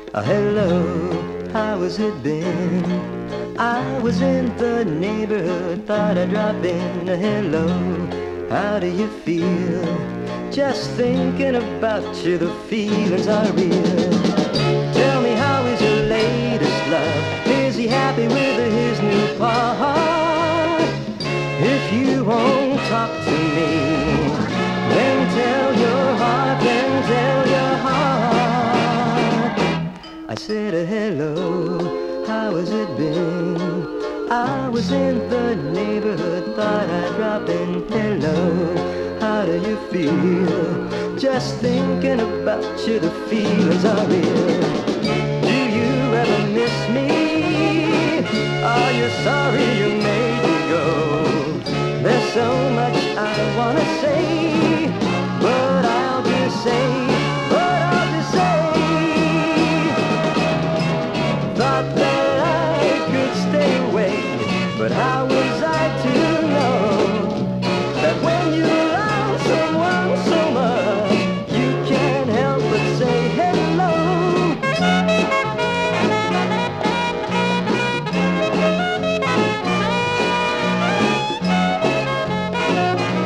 Hello, how has it been? I was in the neighborhood, thought I'd drop in. Hello, how do you feel? Just thinking about you, the feelings are real. Tell me, how is your latest love? Is he happy with his new part? If you won't talk to me, then tell your heart, then tell your heart. I said, hello, how has it been? I was in the neighborhood, thought I'd drop in. Hello, how do you feel? Just thinking about you, the feelings are real. Do you ever miss me? Are you sorry you made me go? There's so much I wanna say,